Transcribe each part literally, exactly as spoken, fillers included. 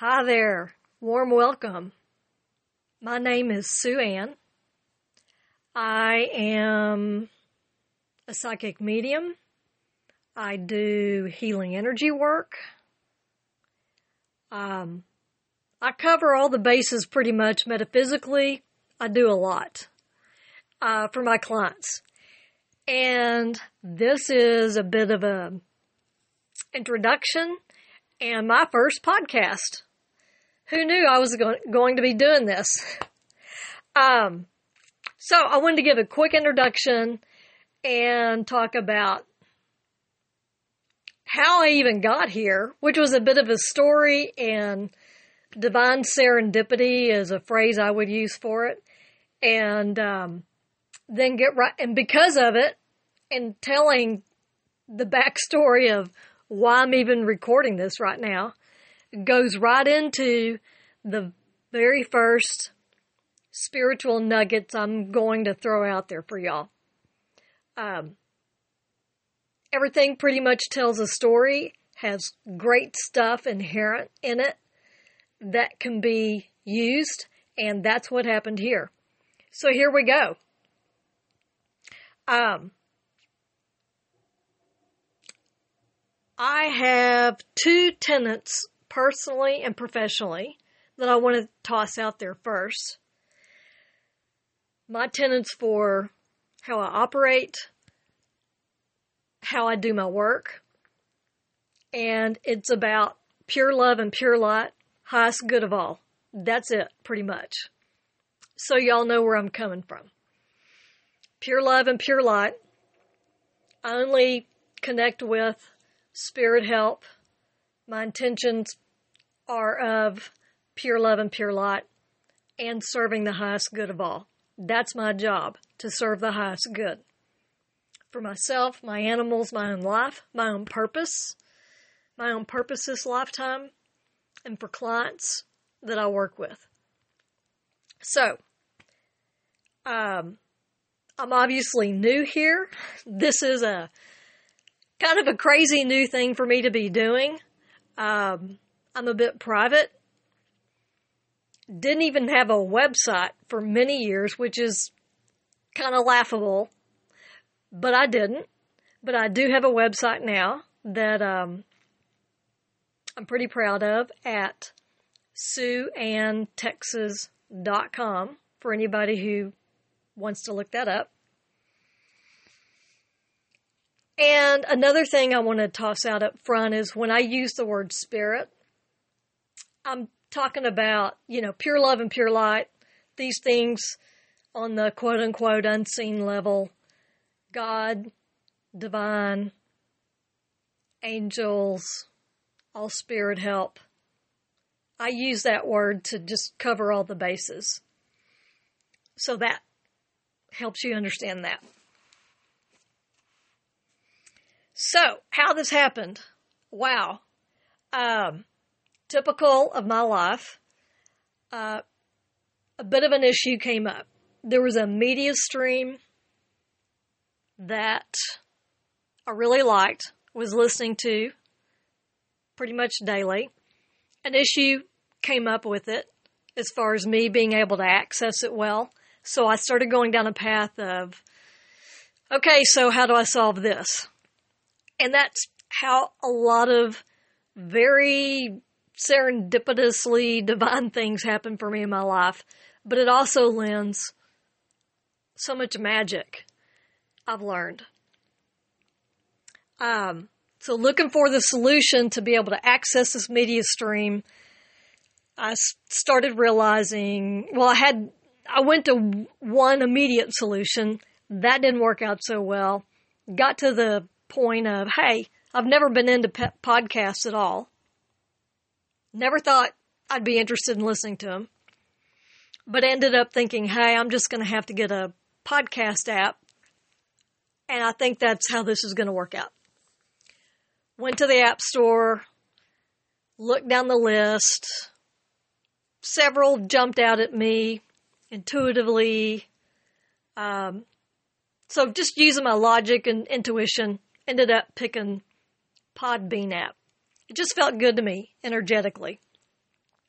Hi there. Warm welcome. My name is Sue Ann. I am a psychic medium. I do healing energy work. Um, I cover all the bases pretty much metaphysically. I do a lot uh, for my clients. And this is a bit of a introduction and my first podcast. Who knew I was go- going to be doing this? Um, so I wanted to give a quick introduction and talk about how I even got here, which was a bit of a story, and divine serendipity is a phrase I would use for it. And um, then get right, and because of it, and telling the backstory of why I'm even recording this right now, goes right into the very first spiritual nuggets I'm going to throw out there for y'all. Um, everything pretty much tells a story, has great stuff inherent in it that can be used, and that's what happened here. So here we go. Um, I have two tenets personally and professionally that I want to toss out there first. My tenets for how I operate, how I do my work, and it's about pure love and pure light, highest good of all. That's it, pretty much. So y'all know where I'm coming from. Pure love and pure light. I only connect with spirit help. My intentions are of pure love and pure light and serving the highest good of all. That's my job, to serve the highest good. For myself, my animals, my own life, my own purpose, my own purpose this lifetime, and for clients that I work with. So, um, I'm obviously new here. This is a kind of a crazy new thing for me to be doing. Um, I'm a bit private. Didn't even have a website for many years, which is kind of laughable, but I didn't. But I do have a website now that um, I'm pretty proud of at sue ann texas dot com for anybody who wants to look that up. And another thing I want to toss out up front is when I use the word spirit, I'm talking about, you know, pure love and pure light, these things on the quote-unquote unseen level, God, divine, angels, all spirit help. I use that word to just cover all the bases. So that helps you understand that. So, how this happened? Wow. Um, typical of my life, uh, a bit of an issue came up. There was a media stream that I really liked, was listening to pretty much daily. An issue came up with it as far as me being able to access it well. So I started going down a path of, okay, so how do I solve this? And that's how a lot of very serendipitously divine things happen for me in my life. But it also lends so much magic, I've learned. Um, so looking for the solution to be able to access this media stream, I started realizing, well, I had, I went to one immediate solution. That didn't work out so well. Got to the point of, hey, I've never been into pe- podcasts at all. Never thought I'd be interested in listening to them. But ended up thinking, hey, I'm just going to have to get a podcast app. And I think that's how this is going to work out. Went to the App Store, looked down the list. Several jumped out at me intuitively. Um, so just using my logic and intuition, ended up picking Podbean app. It just felt good to me energetically.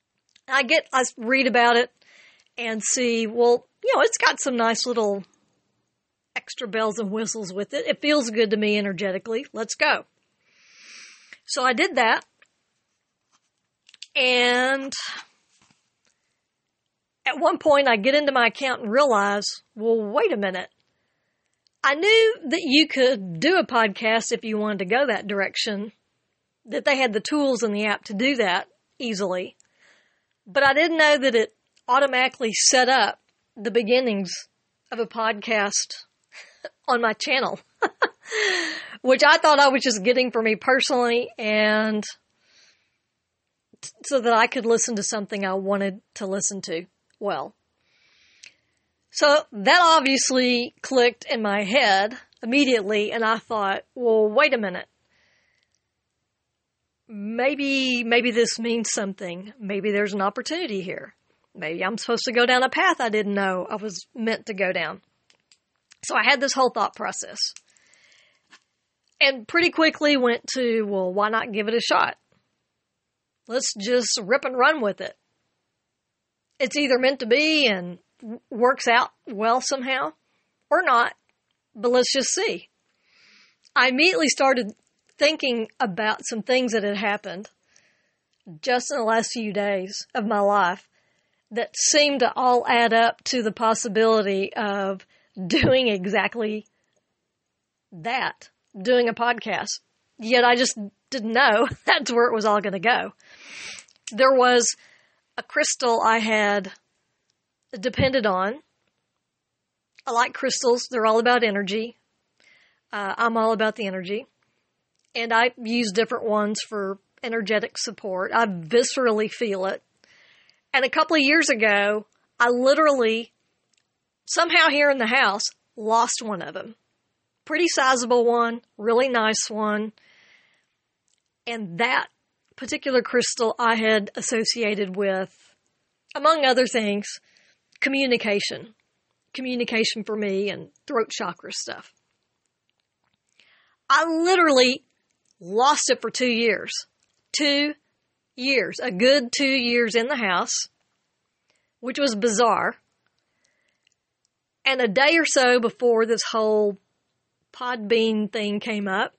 I get, I read about it and see, well, you know, it's got some nice little extra bells and whistles with it. It feels good to me energetically. Let's go. So I did that. And at one point I get into my account and realize, well, wait a minute. I knew that you could do a podcast if you wanted to go that direction, that they had the tools in the app to do that easily. But I didn't know that it automatically set up the beginnings of a podcast on my channel, which I thought I was just getting for me personally and so that I could listen to something I wanted to listen to. Well, so that obviously clicked in my head immediately, and I thought, well, wait a minute. Maybe, maybe this means something. Maybe there's an opportunity here. Maybe I'm supposed to go down a path I didn't know I was meant to go down. So I had this whole thought process. And pretty quickly went to, well, why not give it a shot? Let's just rip and run with it. It's either meant to be and works out well somehow or not, but let's just see. I immediately started thinking about some things that had happened just in the last few days of my life that seemed to all add up to the possibility of doing exactly that, doing a podcast. Yet I just didn't know that's where it was all going to go. There was a crystal I had depended on. I like crystals. They're all about energy. Uh, I'm all about the energy. And I use different ones for energetic support. I viscerally feel it. And a couple of years ago, I literally, somehow here in the house, lost one of them. Pretty sizable one, really nice one. And that particular crystal I had associated with, among other things, communication. Communication for me and throat chakra stuff. I literally lost it for two years. Two years. A good two years in the house, which was bizarre. And a day or so before this whole Podbean thing came up,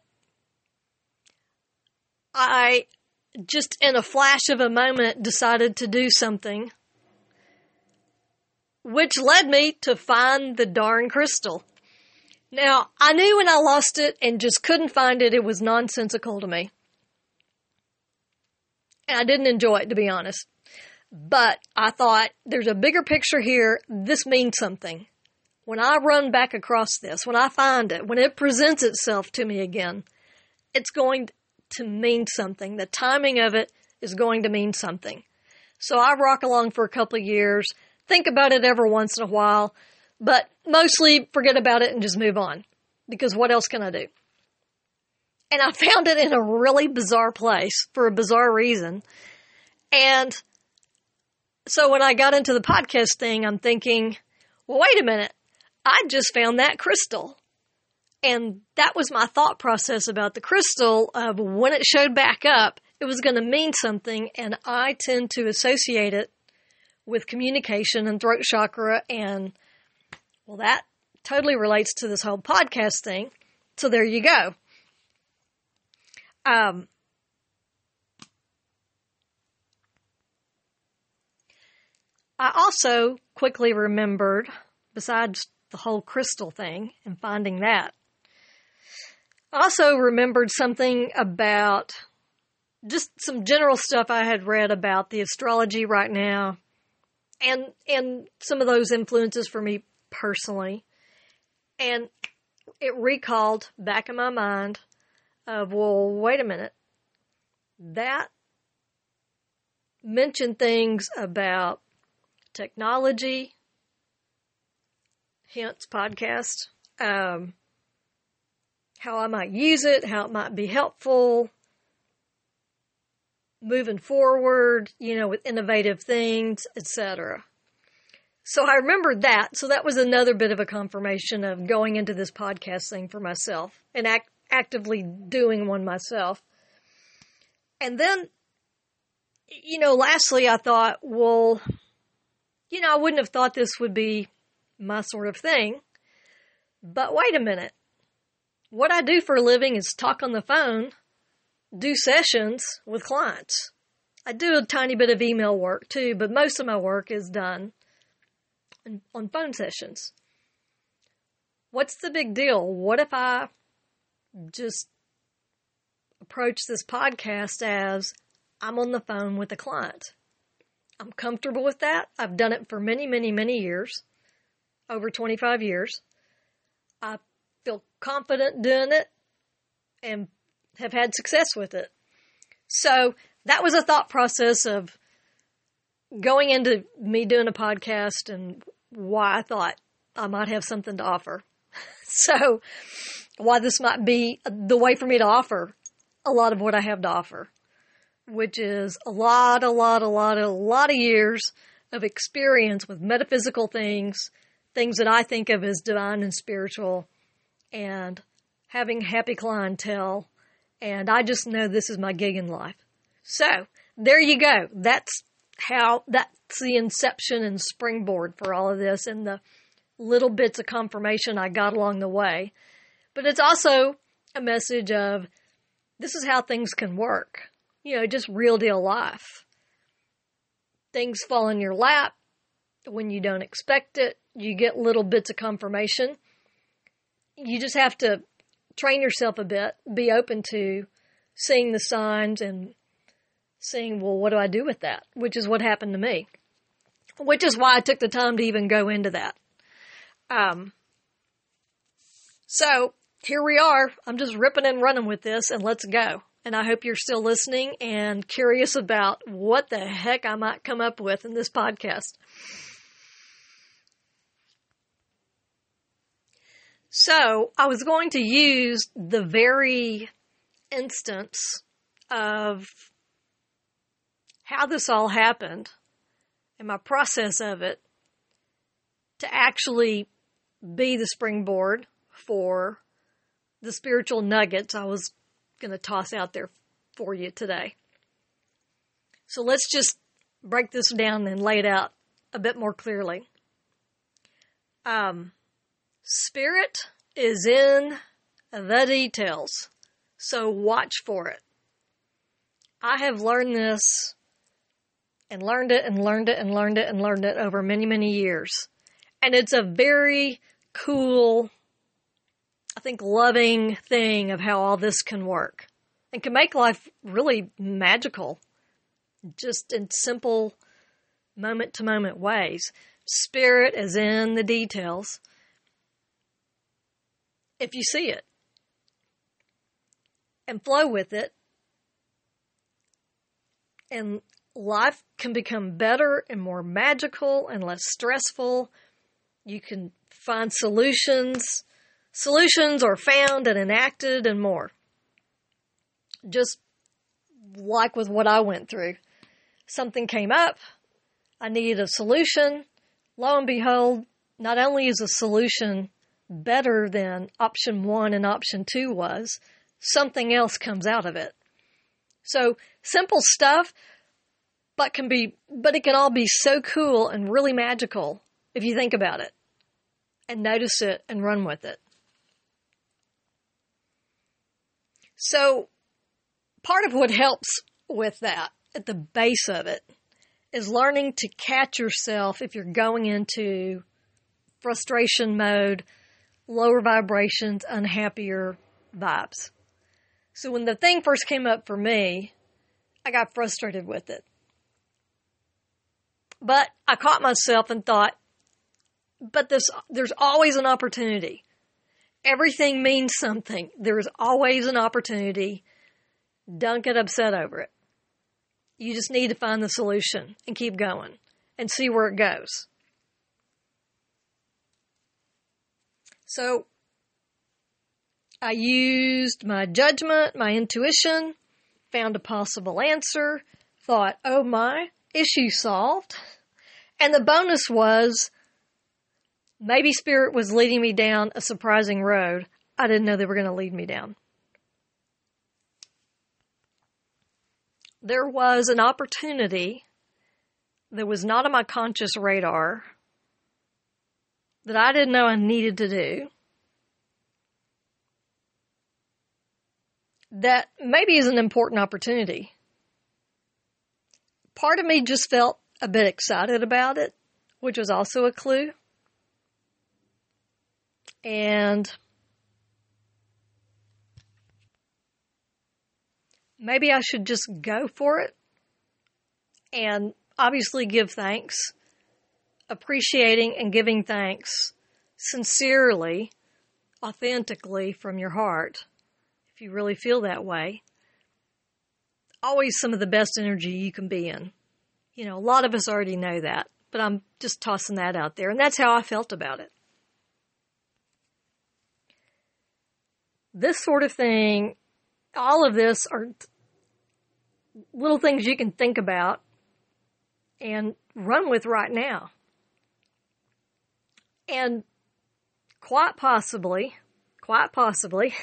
I just in a flash of a moment decided to do something, which led me to find the darn crystal. Now, I knew when I lost it and just couldn't find it, it was nonsensical to me. And I didn't enjoy it, to be honest. But I thought, there's a bigger picture here. This means something. When I run back across this, when I find it, when it presents itself to me again, it's going to mean something. The timing of it is going to mean something. So I rock along for a couple of years, think about it every once in a while, but mostly forget about it and just move on. Because what else can I do? And I found it in a really bizarre place for a bizarre reason. And so when I got into the podcast thing, I'm thinking, well, wait a minute. I just found that crystal. And that was my thought process about the crystal of when it showed back up, it was going to mean something. And I tend to associate it with communication and throat chakra. And well, that totally relates to this whole podcast thing. So there you go. Um, I also quickly remembered, besides the whole crystal thing and finding that, I also remembered something about just some general stuff I had read about the astrology right now and, and some of those influences for me personally. And it recalled back in my mind of, well, wait a minute. That mentioned things about technology, hence podcast, um, how I might use it, how it might be helpful, moving forward, you know, with innovative things, et cetera. So I remembered that. So that was another bit of a confirmation of going into this podcast thing for myself and act, actively doing one myself. And then you know, lastly, I thought, well, you know, I wouldn't have thought this would be my sort of thing. But wait a minute. What I do for a living is talk on the phone, do sessions with clients. I do a tiny bit of email work too, but most of my work is done on phone sessions. What's the big deal? What if I just approach this podcast as I'm on the phone with a client? I'm comfortable with that. I've done it for many, many, many years, over twenty-five years. I feel confident doing it and have had success with it. So that was a thought process of going into me doing a podcast and why I thought I might have something to offer. So why this might be the way for me to offer a lot of what I have to offer, which is a lot, a lot, a lot, a lot of years of experience with metaphysical things, things that I think of as divine and spiritual, and having happy clientele. And I just know this is my gig in life. So there you go. That's how, that's the inception and springboard for all of this and the little bits of confirmation I got along the way. But it's also a message of this is how things can work. You know, just real deal life. Things fall in your lap when you don't expect it. You get little bits of confirmation. You just have to train yourself a bit, be open to seeing the signs and seeing, well, what do I do with that? Which is what happened to me. Which is why I took the time to even go into that. Um, so here we are. I'm just ripping and running with this, and let's go. And I hope you're still listening and curious about what the heck I might come up with in this podcast. So I was going to use the very instance of how this all happened and my process of it to actually be the springboard for the spiritual nuggets I was going to toss out there for you today. So let's just break this down and lay it out a bit more clearly. Um, spirit is in the details, so watch for it. I have learned this and learned it and learned it and learned it and learned it over many, many years. And it's a very cool, I think, loving thing of how all this can work and can make life really magical, just in simple moment-to-moment ways. Spirit is in the details if you see it and flow with it, and life can become better and more magical and less stressful. You can find solutions. Solutions are found and enacted and more. Just like with what I went through. Something came up. I needed a solution. Lo and behold, not only is a solution better than option one and option two was, something else comes out of it. So simple stuff, but can be, but it can all be so cool and really magical if you think about it and notice it and run with it. So part of what helps with that at the base of it is learning to catch yourself if you're going into frustration mode, lower vibrations, unhappier vibes. So when the thing first came up for me, I got frustrated with it. But I caught myself and thought, but this, there's always an opportunity. Everything means something. There's always an opportunity. Don't get upset over it. You just need to find the solution and keep going and see where it goes. So I used my judgment, my intuition, found a possible answer, thought, oh my, issue solved. And the bonus was maybe Spirit was leading me down a surprising road I didn't know they were going to lead me down. there was an opportunity that was not on my conscious radar that I didn't know I needed to do, that maybe is an important opportunity. Part of me just felt a bit excited about it, which was also a clue. And maybe I should just go for it and obviously give thanks, appreciating and giving thanks sincerely, authentically from your heart, if you really feel that way. Always some of the best energy you can be in. You know, a lot of us already know that, but I'm just tossing that out there, and that's how I felt about it. This sort of thing, all of this are little things you can think about and run with right now. And quite possibly, quite possibly,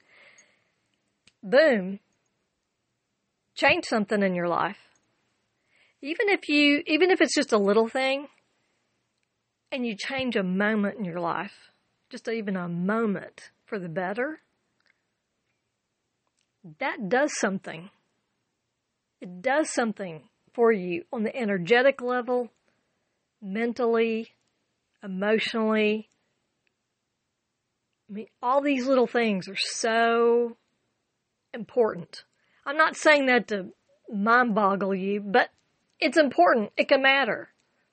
boom, change something in your life. Even if you, even if it's just a little thing, and you change a moment in your life, just even a moment for the better, that does something. It does something for you on the energetic level, mentally, emotionally. I mean, all these little things are so important. I'm not saying that to mind boggle you, but it's important. It can matter.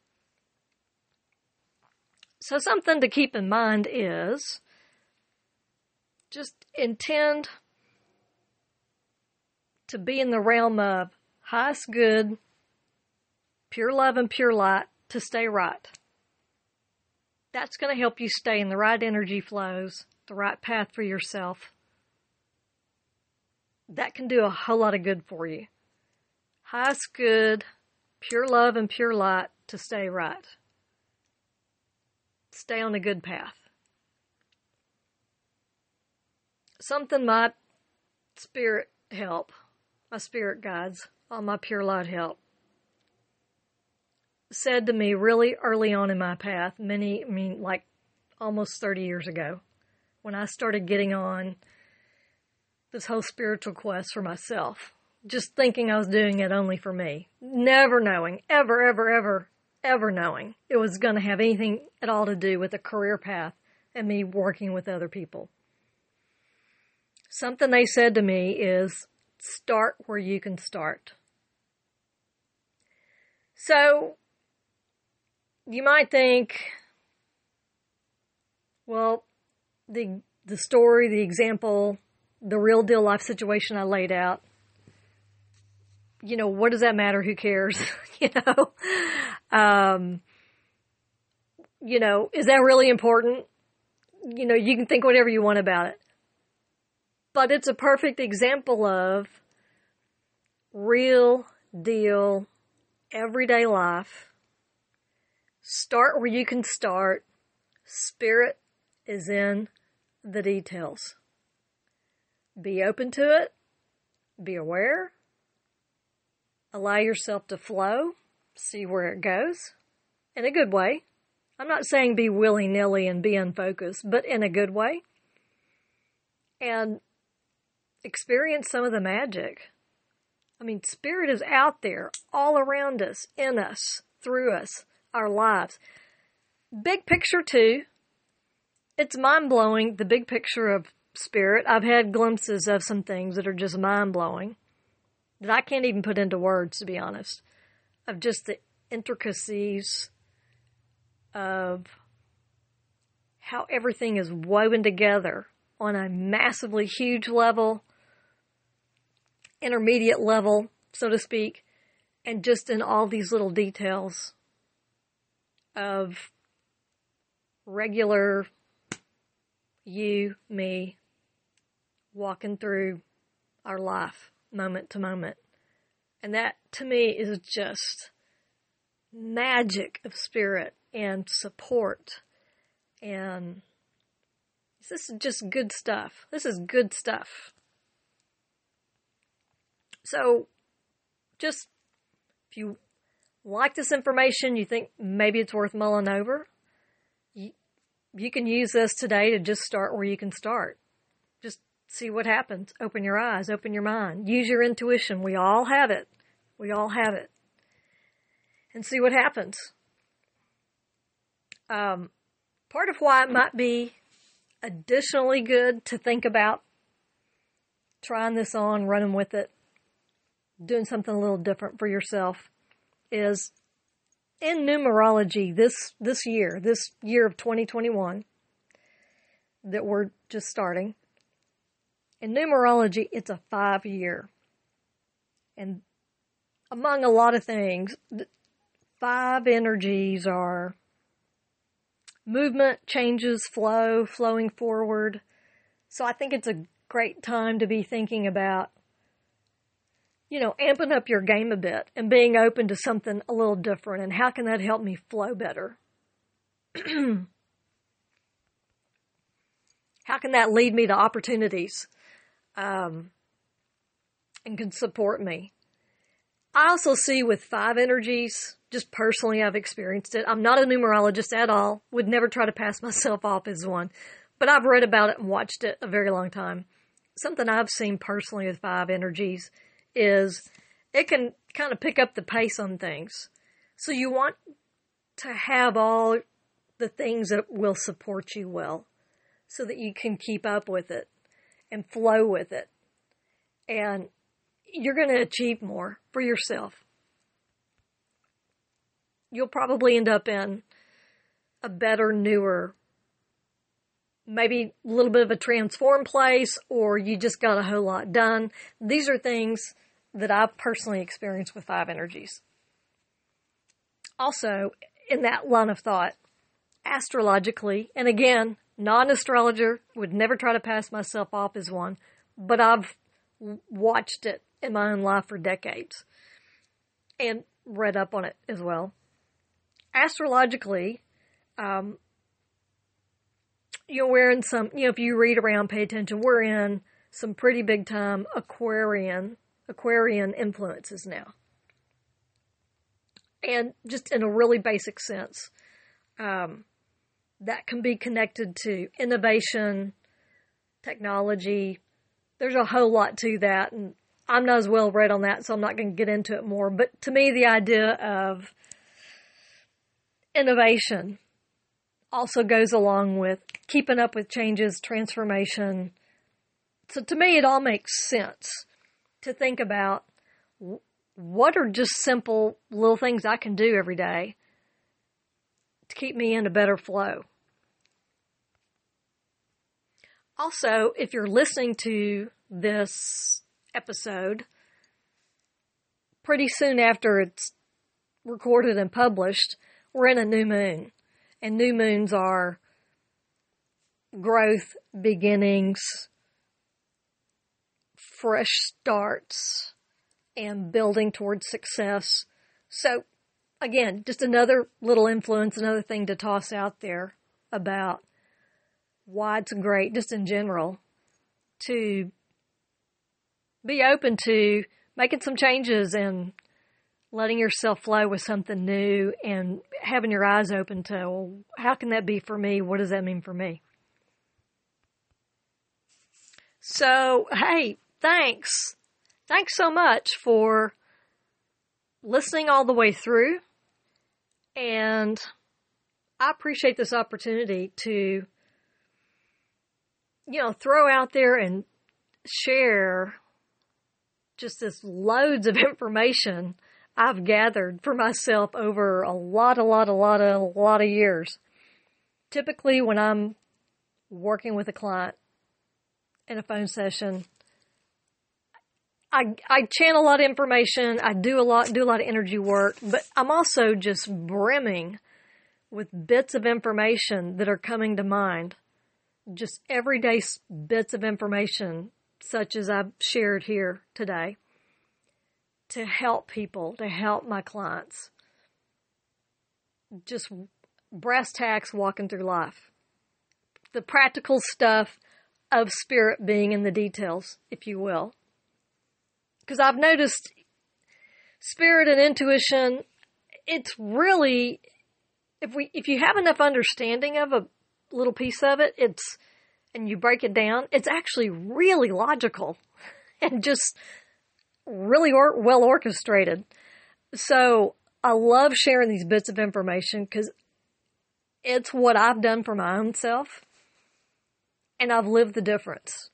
So something to keep in mind is just intend to be in the realm of highest good, pure love and pure light to stay right. That's going to help you stay in the right energy flows, the right path for yourself. That can do a whole lot of good for you. Highest good, pure love and pure light to stay right. Stay on a good path. Something my spirit help, my spirit guides, all my pure light help, said to me really early on in my path, many, I mean, like almost thirty years ago, when I started getting on this whole spiritual quest for myself, just thinking I was doing it only for me, never knowing, ever, ever, ever, ever knowing it was going to have anything at all to do with a career path and me working with other people. Something they said to me is, start where you can start. So, you might think, well, the the story, the example, the real deal life situation I laid out, you know, what does that matter? Who cares? you know, um, you know, is that really important? You know, you can think whatever you want about it. But it's a perfect example of real deal, everyday life. Start where you can start. Spirit is in the details. Be open to it. Be aware. Allow yourself to flow. See where it goes. In a good way. I'm not saying be willy-nilly and be unfocused, but in a good way. And experience some of the magic. I mean, spirit is out there, all around us, in us, through us, our lives. Big picture too. It's mind-blowing, the big picture of spirit. I've had glimpses of some things that are just mind-blowing that I can't even put into words, to be honest, of just the intricacies of how everything is woven together on a massively huge level, intermediate level, so to speak, and just in all these little details of regular you, me, walking through our life moment to moment. And that, to me, is just magic of spirit and support. And this is just good stuff. This is good stuff. So, just, if you like this information, you think maybe it's worth mulling over, you, you can use this today to just start where you can start. Just see what happens. Open your eyes, open your mind, use your intuition. We all have it. We all have it. And see what happens. Um, part of why it might be additionally good to think about trying this on, running with it, doing something a little different for yourself is in numerology this, this year, this year of twenty twenty-one that we're just starting. In numerology, it's a five year. And among a lot of things, five energies are movement, changes, flow, flowing forward. So I think it's a great time to be thinking about, you know, amping up your game a bit and being open to something a little different. And how can that help me flow better? How can that lead me to opportunities um, and can support me? I also see with five energies, just personally, I've experienced it. I'm not a numerologist at all. Would never try to pass myself off as one. But I've read about it and watched it a very long time. Something I've seen personally with five energies is it can kind of pick up the pace on things. So you want to have all the things that will support you well so that you can keep up with it and flow with it. And you're going to achieve more for yourself. You'll probably end up in a better, newer, maybe a little bit of a transformed place, or you just got a whole lot done. These are things that I've personally experienced with five energies. Also, in that line of thought, astrologically, and again, non-astrologer, would never try to pass myself off as one, but I've watched it in my own life for decades and read up on it as well. Astrologically, um, you know, we're in some, you know, if you read around, pay attention, we're in some pretty big time Aquarian, Aquarian influences now. And just in a really basic sense, um, that can be connected to innovation, technology. There's a whole lot to that, and I'm not as well read on that, so I'm not going to get into it more. But to me, the idea of innovation also goes along with keeping up with changes, transformation. So to me, it all makes sense to think about what are just simple little things I can do every day to keep me in a better flow. Also, if you're listening to this episode pretty soon after it's recorded and published, we're in a new moon. And new moons are growth, beginnings, fresh starts, and building towards success. So, again, just another little influence, another thing to toss out there about why it's great, just in general, to be open to making some changes and letting yourself flow with something new and having your eyes open to, well, how can that be for me? What does that mean for me? So, hey, thanks. Thanks so much for listening all the way through. And I appreciate this opportunity to, you know, throw out there and share just this loads of information I've gathered for myself over a lot, a lot, a lot, a lot of years. Typically, when I'm working with a client in a phone session, I I channel a lot of information. I do a lot, do a lot of energy work, but I'm also just brimming with bits of information that are coming to mind. Just everyday bits of information, such as I've shared here today, to help people, to help my clients. Just brass tacks walking through life. The practical stuff of spirit being in the details, if you will. Because I've noticed spirit and intuition, it's really, if we, if you have enough understanding of a little piece of it, it's, and you break it down, it's actually really logical and just really or, well orchestrated. So I love sharing these bits of information because it's what I've done for my own self, and I've lived the difference.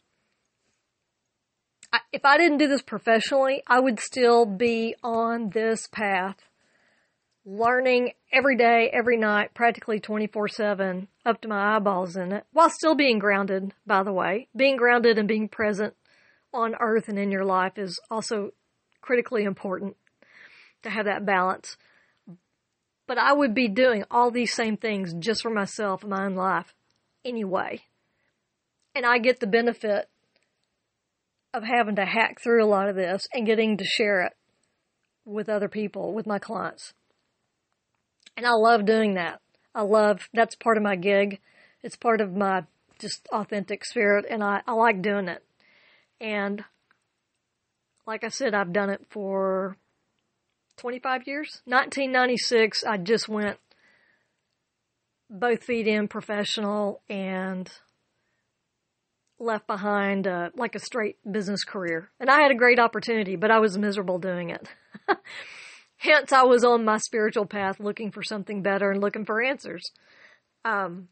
I, if I didn't do this professionally, I would still be on this path, learning every day, every night, practically twenty-four seven, up to my eyeballs in it, while still being grounded, by the way. Being grounded and being present on earth and in your life is also critically important to have that balance. But I would be doing all these same things just for myself in my own life anyway. And I get the benefit of having to hack through a lot of this and getting to share it with other people, with my clients. And I love doing that. I love, that's part of my gig. It's part of my just authentic spirit, and I, I like doing it. And like I said, I've done it for twenty-five years. nineteen ninety-six, I just went both feet in professional and left behind uh, like a straight business career. And I had a great opportunity, but I was miserable doing it. Hence, I was on my spiritual path looking for something better and looking for answers. Um,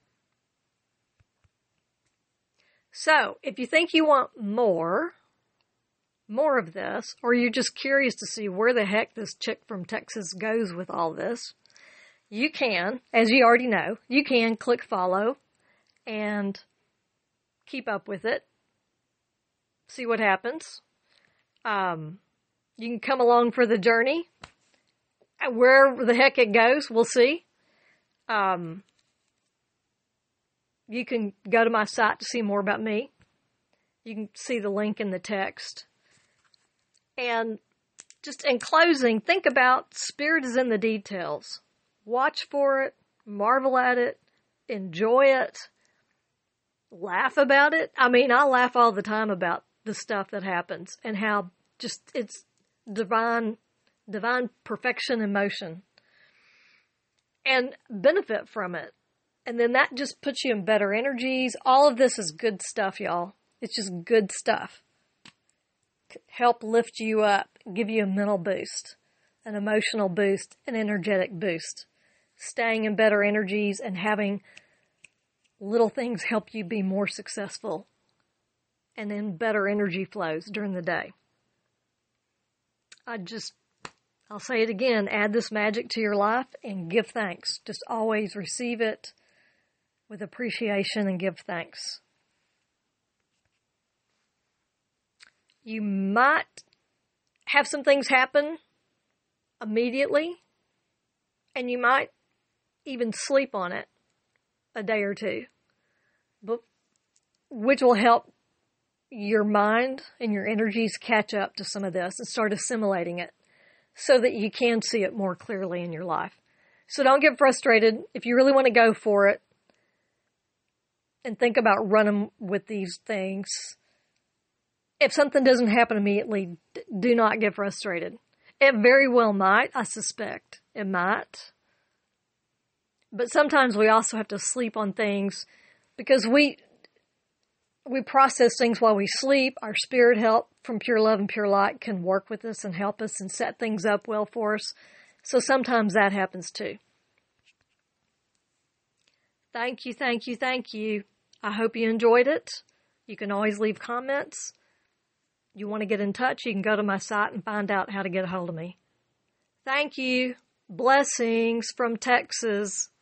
so, if you think you want more, more of this, or you're just curious to see where the heck this chick from Texas goes with all this, you can, as you already know, you can click follow and keep up with it. See what happens. Um, you can come along for the journey. Where the heck it goes, we'll see. Um, you can go to my site to see more about me. You can see the link in the text. And just in closing, think about spirit is in the details. Watch for it, marvel at it, enjoy it, laugh about it. I mean, I laugh all the time about the stuff that happens and how just it's divine, divine perfection in motion, and benefit from it. And then that just puts you in better energies. All of this is good stuff, y'all. It's just good stuff. Help lift you up, give you a mental boost, an emotional boost, an energetic boost. Staying in better energies and having little things help you be more successful and in better energy flows during the day. I just, I'll say it again, add this magic to your life and give thanks. Just always receive it with appreciation and give thanks. You might have some things happen immediately, and you might even sleep on it a day or two, but which will help your mind and your energies catch up to some of this and start assimilating it so that you can see it more clearly in your life. So don't get frustrated. If you really want to go for it and think about running with these things, if something doesn't happen immediately, do not get frustrated. It very well might, I suspect. It might. But sometimes we also have to sleep on things because we we process things while we sleep. Our spirit help from pure love and pure light can work with us and help us and set things up well for us. So sometimes that happens too. Thank you, thank you, thank you. I hope you enjoyed it. You can always leave comments. You want to get in touch, you can go to my site and find out how to get a hold of me. Thank you. Blessings from Texas.